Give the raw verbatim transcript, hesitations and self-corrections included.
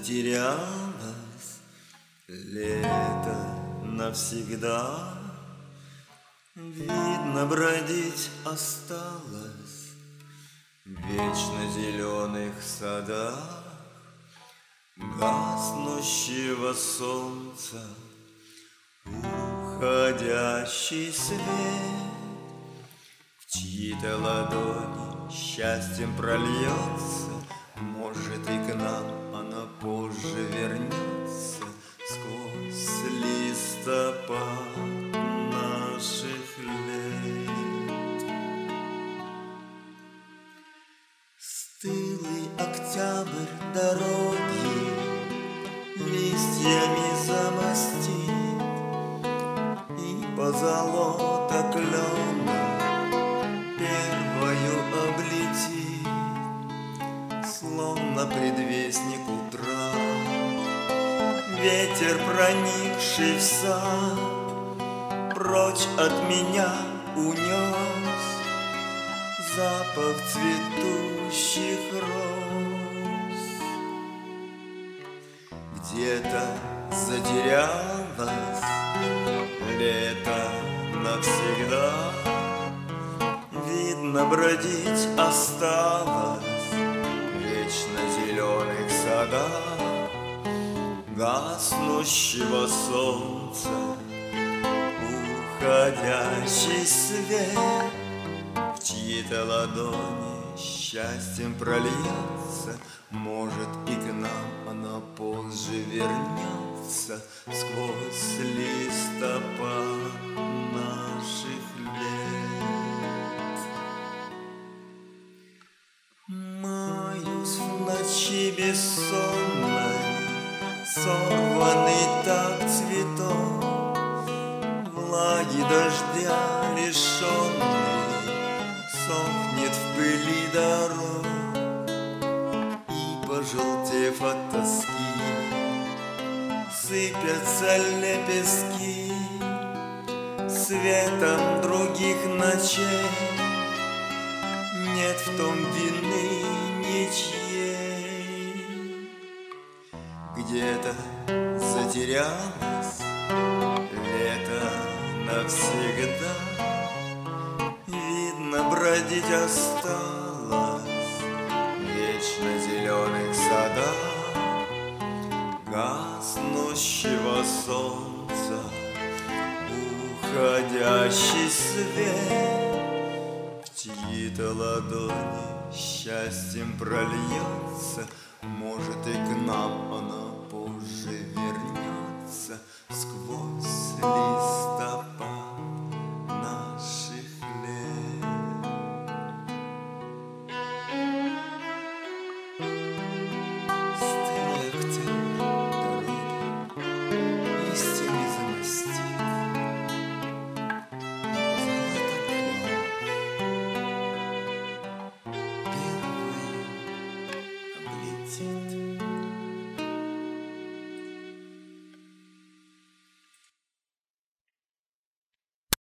Затерялось лето навсегда, видно, бродить осталось в вечно зеленых садах гаснущего солнца. Уходящий свет в чьи-то ладони счастьем прольется. Может, и к нам она позже вернется сквозь листопад наших лет. Стылый октябрь дороги листьями замостит, и позолота клена первою облетит, словно предвестник утра. Ветер, проникший в сад, прочь от меня унес запах цветущих роз. Где-то затерялось лето навсегда, видно, бродить осталось в вечно зеленых садах гаснущего солнца. Уходящий свет в чьи-то ладони счастьем прольется. Может, и к нам она позже вернется сквозь листопад наших лет. Маюсь в ночи бессонной, сорванный так цветок, влаги дождя лишенный, сохнет в пыли дорог. И, пожелтев от тоски, сыпятся лепестки светом других ночей. Нет в том вины ничьей. Где-то затерялось лето навсегда, видно, бродить осталось в вечно зеленых садах гаснущего солнца. Уходящий свет в чьи-то ладони счастьем прольется. Может, и к нам она позже вернется сквозь лист.